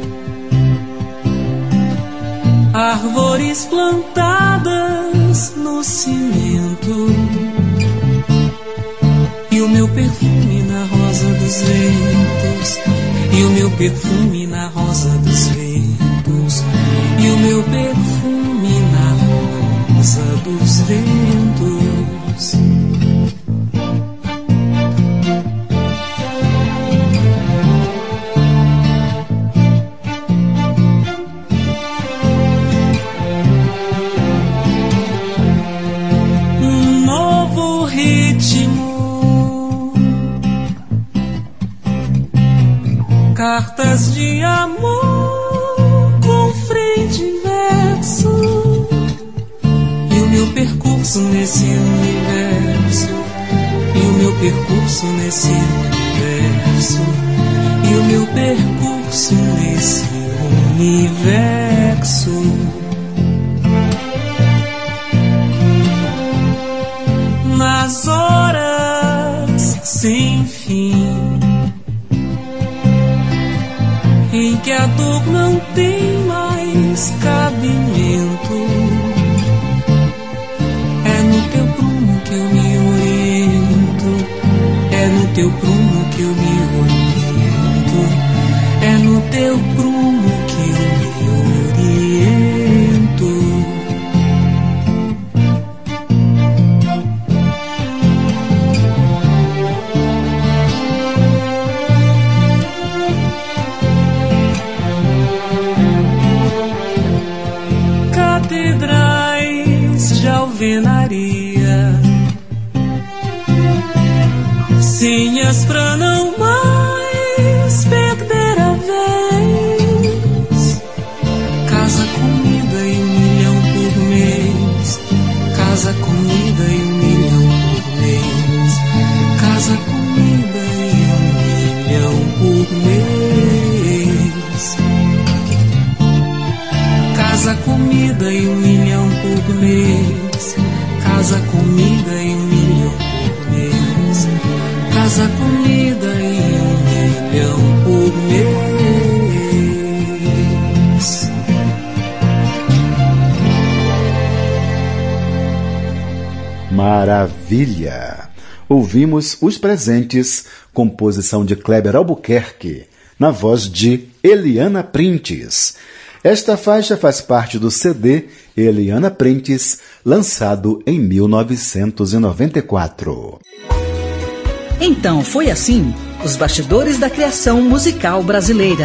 árvores plantadas no cimento e o meu perfume na rosa dos ventos, e o meu perfume na rosa dos ventos, e o meu perfume na rosa dos ventos. Cartas de amor com frente e verso, e o meu percurso nesse universo, e o meu percurso nesse universo, e o meu percurso nesse universo. Nas horas sem fim em que a dor não tem mais cabimento, é no teu prumo que eu me oriento, é no teu prumo que eu me oriento, é no teu prumo que eu me oriento. vidrais de alvenaria, senhas pra não mais perder a vez. Casa, comida e um milhão por mês. Casa, comida e um milhão por mês. Casa, comida e um milhão por mês. Casa, comida e um milhão por mês. Casa, comida e um milhão por mês. Casa, comida e um milhão por mês. Maravilha! Ouvimos Os Presentes, composição de Kleber Albuquerque, na voz de Eliana Printes. Esta faixa faz parte do C D Eliana Printes, lançado em mil novecentos e noventa e quatro. Então foi assim, os bastidores da criação musical brasileira.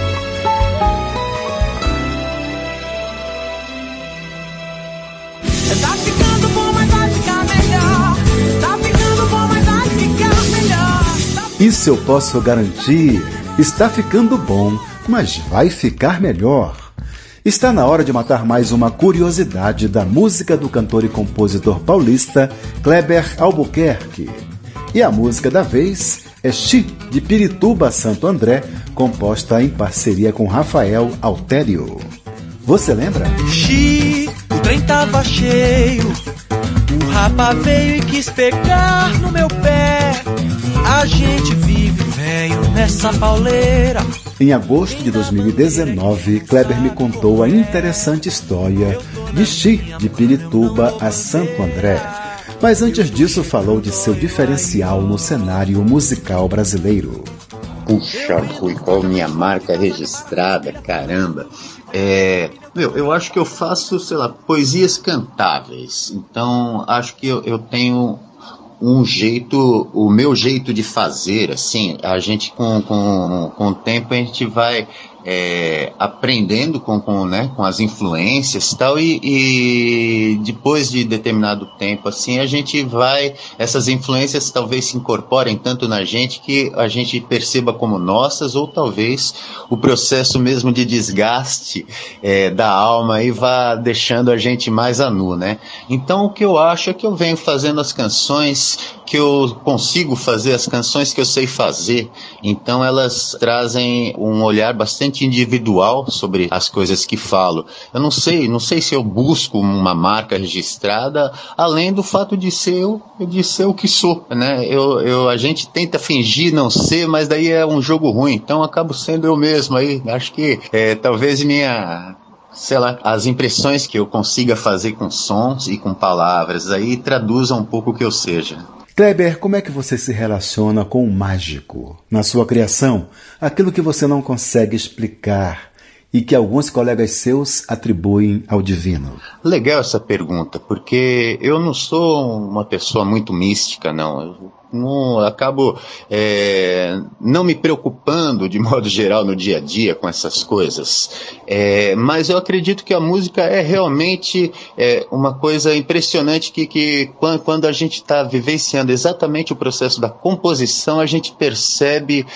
Tá ficando bom, mas vai ficar melhor. Tá ficando bom, mas vai ficar melhor. Isso eu posso garantir. Está ficando bom, mas vai ficar melhor. Está na hora de matar mais uma curiosidade da música do cantor e compositor paulista Kleber Albuquerque. E a música da vez é Xi, de Pirituba, Santo André, composta em parceria com Rafael Altério. Você lembra? Xi, o trem tava cheio, o rapa veio e quis pegar no meu pé. A gente vive, velho, nessa pauleira. Em agosto de dois mil e dezenove, Kleber me contou a interessante história de Xi, de Pirituba a Santo André. Mas antes disso falou de seu diferencial no cenário musical brasileiro. Puxa, fui qual minha marca registrada, caramba. É, meu, eu acho que eu faço, sei lá, poesias cantáveis. Então, acho que eu, eu tenho um jeito, o meu jeito de fazer, assim, a gente com, com, com o tempo a gente vai é, aprendendo com, com, né, com as influências e tal, e, e depois de determinado tempo, assim, a gente vai, essas influências talvez se incorporem tanto na gente que a gente perceba como nossas, ou talvez o processo mesmo de desgaste é, da alma e vá deixando a gente mais a nu, né? Então o que eu acho é que eu venho fazendo as canções que eu consigo fazer, as canções que eu sei fazer, então elas trazem um olhar bastante individual sobre as coisas que falo. Eu não sei, não sei se eu busco uma marca registrada, além do fato de ser eu, de ser o que sou, né? Eu, eu, a gente tenta fingir não ser, mas daí é um jogo ruim, então eu acabo sendo eu mesmo aí. Acho que é, talvez minha... sei lá, as impressões que eu consiga fazer com sons e com palavras aí traduzam um pouco o que eu seja. Kleber, como é que você se relaciona com o mágico? Na sua criação, aquilo que você não consegue explicar e que alguns colegas seus atribuem ao divino. Legal essa pergunta, porque eu não sou uma pessoa muito mística, não. Eu não, acabo é, não me preocupando de modo geral no dia a dia com essas coisas, é, mas eu acredito que a música é realmente é, uma coisa impressionante que, que quando, quando a gente está vivenciando exatamente o processo da composição, a gente percebe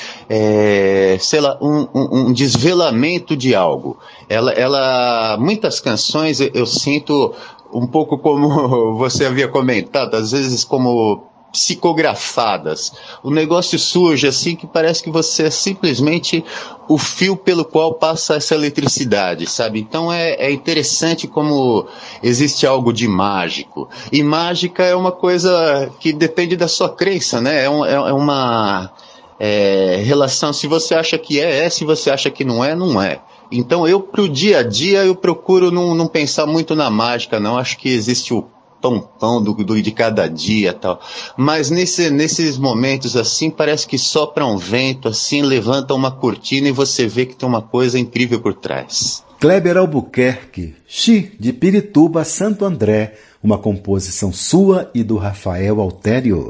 é, sei lá, um, um, um desvelamento de algo. Ela, ela, muitas canções eu, eu sinto um pouco como você havia comentado, às vezes como psicografadas. O negócio surge assim que parece que você é simplesmente o fio pelo qual passa essa eletricidade, sabe? Então é, é interessante como existe algo de mágico. E mágica é uma coisa que depende da sua crença, né? É, um, é uma é, relação, se você acha que é, é, se você acha que não é, não é. Então eu, pro dia a dia, eu procuro não, não pensar muito na mágica, não. Acho que existe o pão, pão do, do, de cada dia e tal. Mas nesse, nesses momentos assim, parece que sopra um vento, assim, levanta uma cortina e você vê que tem uma coisa incrível por trás. Kleber Albuquerque, Xi, de Pirituba, Santo André, uma composição sua e do Rafael Altério.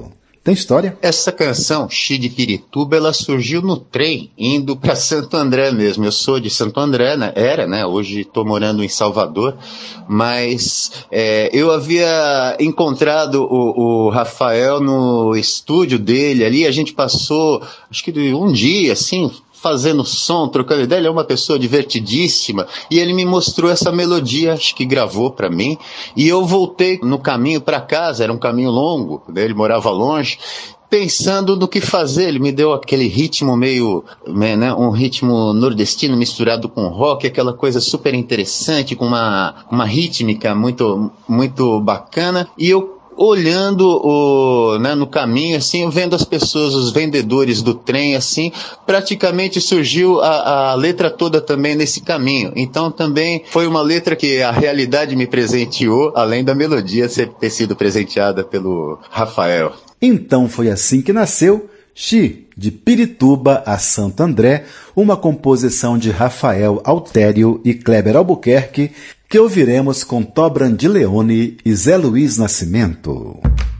Tem história? Essa canção, Xi de Pirituba, ela surgiu no trem, indo para Santo André mesmo. Eu sou de Santo André, né? Era, né? Hoje estou morando em Salvador, mas é, eu havia encontrado o, o Rafael no estúdio dele ali, a gente passou, acho que um dia, assim, fazendo som, trocando ideia. Ele é uma pessoa divertidíssima, e ele me mostrou essa melodia, acho que gravou para mim, e eu voltei no caminho para casa, era um caminho longo, né? Ele morava longe, pensando no que fazer. Ele me deu aquele ritmo meio, né, um ritmo nordestino misturado com rock, aquela coisa super interessante, com uma, uma rítmica muito, muito bacana, e eu olhando o, né, no caminho, assim, vendo as pessoas, os vendedores do trem, assim, praticamente surgiu a, a letra toda também nesse caminho. Então também foi uma letra que a realidade me presenteou, além da melodia ter sido presenteada pelo Rafael. Então foi assim que nasceu Xi, de Pirituba a Santo André, uma composição de Rafael Altério e Kleber Albuquerque, que ouviremos com Tó Brandileone e Zé Luiz Nascimento.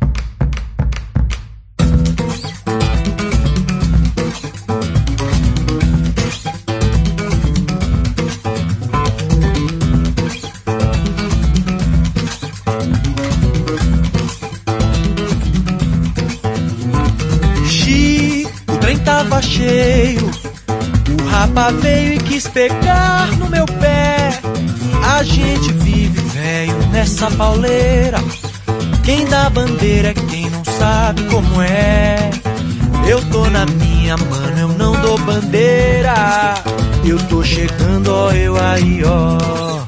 Xi, o trem tava cheio, o rapa veio e quis pegar no meu pé. A gente vive, velho, nessa pauleira. Quem dá bandeira é quem não sabe como é. Eu tô na minha, mano, eu não dou bandeira. Eu tô chegando, ó, eu aí, ó.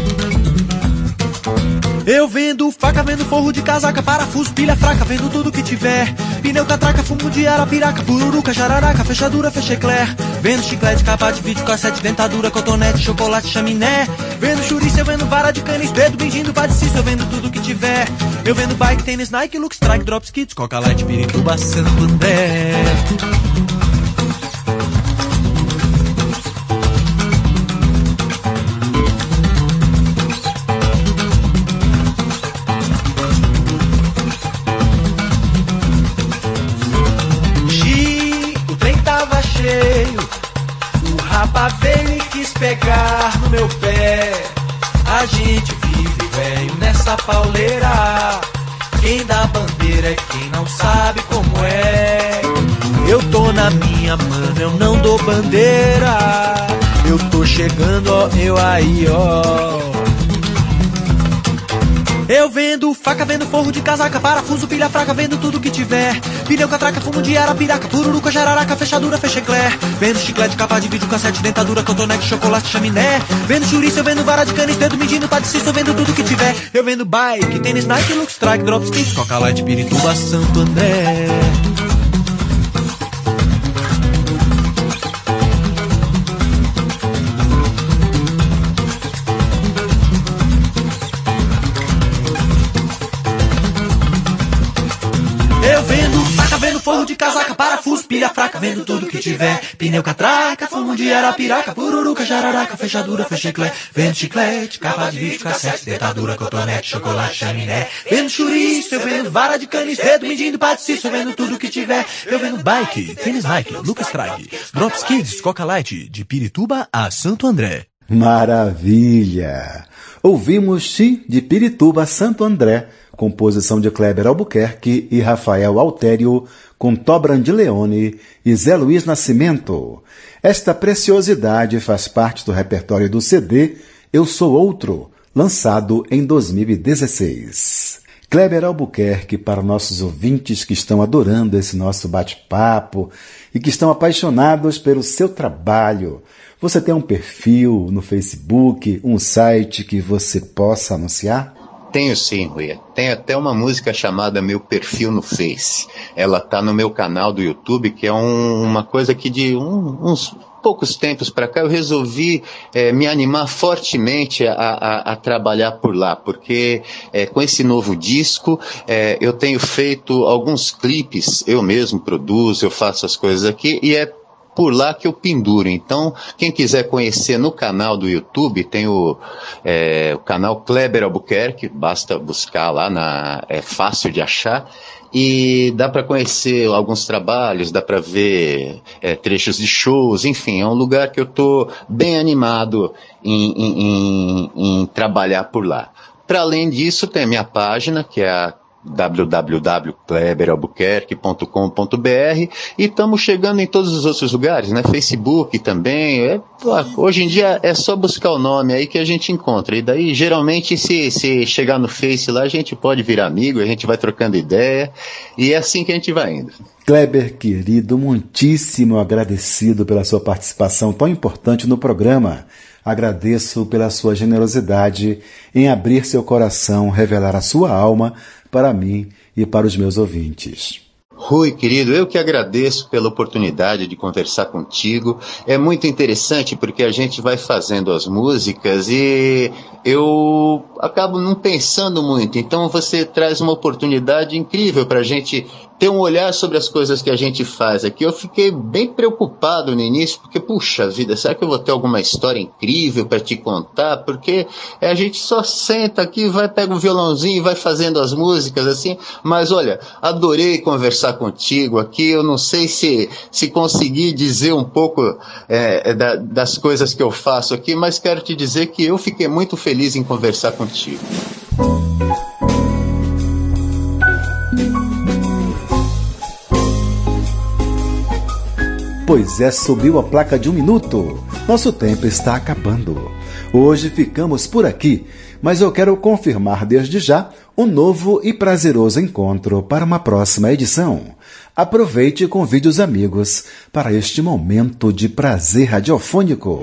Eu vendo faca, vendo forro de casaca, parafuso, pilha fraca, vendo tudo que tiver. Pneu, catraca, fumo de arapiraca, pururuca, jararaca, fechadura, fechecler. Vendo chiclete, capa de vídeo, cassete, dentadura, cotonete, chocolate, chaminé. Vendo chouriço, eu vendo vara de canis, dedo, bingindo, padeciço, eu vendo tudo que tiver. Eu vendo bike, tênis, Nike, Lux, Strike, Drops, Kids, Coca Light, Pirituba, Santo André. Rapa veio e quis pegar no meu pé. A gente vive, velho, nessa pauleira. Quem dá bandeira é quem não sabe como é. Eu tô na minha, mano, eu não dou bandeira. Eu tô chegando, ó, eu aí, ó. Eu vendo faca, vendo forro de casaca, parafuso, pilha fraca, vendo tudo que tiver. Pneu, catraca, fumo de arapiraca, pururuca, jararaca, fechadura, fechecler. Vendo chiclete, capa de vídeo, cassete, dentadura, cotonete, chocolate, chaminé. Vendo chouriço, eu vendo vara de canis, dedo, medindo, padeciço, eu vendo tudo que tiver. Eu vendo bike, tênis, Nike, Lux, Strike, Drops, Kids, Coca Light, Pirituba, Santo André. Forro de casaca, parafuso, pilha fraca, vendo tudo que tiver. Pneu, catraca, fumo de arapiraca, pururuca, jararaca, fechadura, fechecler. Vendo chiclete, capa de vídeo, cassete, dentadura, cotonete, chocolate, chaminé. Vendo chouriço, eu vendo vara de canis, dedo, medindo, padeciço, eu vendo tudo que tiver. Eu vendo bike, tênis Nike, Lucas Strike, Drops Kids, Coca Light, de Pirituba a Santo André. Maravilha! Ouvimos Xi, de Pirituba a Santo André, composição de Kleber Albuquerque e Rafael Altério, com Tó Brandileone e Zé Luiz Nascimento. Esta preciosidade faz parte do repertório do C D Eu Sou Outro, lançado em dois mil e dezesseis. Kleber Albuquerque, para nossos ouvintes que estão adorando esse nosso bate-papo e que estão apaixonados pelo seu trabalho, você tem um perfil no Facebook, um site que você possa anunciar? Tenho sim, Rui. Tem até uma música chamada Meu Perfil no Face. Ela tá no meu canal do YouTube, que é um, uma coisa que de um, uns poucos tempos para cá eu resolvi é, me animar fortemente a, a, a trabalhar por lá, porque é, com esse novo disco é, eu tenho feito alguns clipes, eu mesmo produzo, eu faço as coisas aqui, e é por lá que eu penduro. Então, quem quiser conhecer no canal do YouTube, tem o, é, o canal Kleber Albuquerque, basta buscar lá, na, é fácil de achar. E dá para conhecer alguns trabalhos, dá para ver é, trechos de shows, enfim, é um lugar que eu estou bem animado em, em, em, em trabalhar por lá. Para além disso, tem a minha página, que é a w w w ponto kleber albuquerque ponto com ponto b r, e estamos chegando em todos os outros lugares, né? Facebook também. É, hoje em dia é só buscar o nome aí que a gente encontra. E daí, geralmente, se, se chegar no Face lá, a gente pode virar amigo, a gente vai trocando ideia, e é assim que a gente vai indo. Kleber, querido, muitíssimo agradecido pela sua participação tão importante no programa. Agradeço pela sua generosidade em abrir seu coração, revelar a sua alma para mim e para os meus ouvintes. Rui, querido, eu que agradeço pela oportunidade de conversar contigo. É muito interessante porque a gente vai fazendo as músicas e eu acabo não pensando muito. Então você traz uma oportunidade incrível para a gente ter um olhar sobre as coisas que a gente faz aqui. Eu fiquei bem preocupado no início, porque, puxa vida, será que eu vou ter alguma história incrível para te contar? Porque a gente só senta aqui, vai, pega um violãozinho e vai fazendo as músicas assim. Mas olha, adorei conversar contigo aqui. Eu não sei se, se consegui dizer um pouco é, da, das coisas que eu faço aqui, mas quero te dizer que eu fiquei muito feliz em conversar contigo. Pois é, subiu a placa de um minuto. Nosso tempo está acabando. Hoje ficamos por aqui, mas eu quero confirmar desde já um novo e prazeroso encontro para uma próxima edição. Aproveite e convide os amigos para este momento de prazer radiofônico.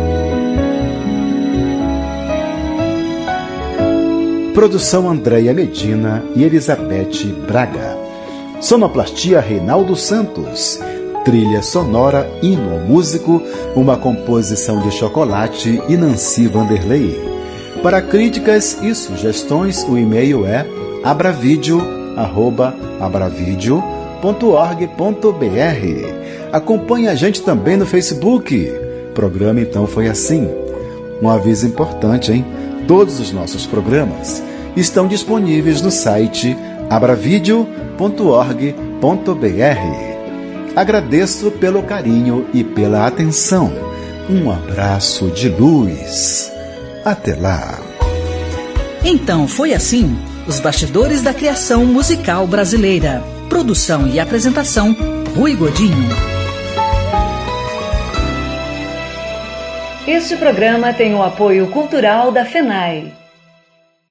Produção Andréia Medina e Elizabeth Braga. Sonoplastia Reinaldo Santos. Trilha sonora Hino ao Músico, uma composição de Chocolate e Nancy Vanderlei. Para críticas e sugestões, o e-mail é abravideo arroba abravideo ponto org ponto b r. Acompanhe a gente também no Facebook. Programa Então Foi Assim. Um aviso importante, hein? Todos os nossos programas estão disponíveis no site abravideo ponto org ponto b r. Agradeço pelo carinho e pela atenção. Um abraço de luz. Até lá. Então foi assim, os bastidores da criação musical brasileira. Produção e apresentação, Rui Godinho. Este programa tem o apoio cultural da FENAI,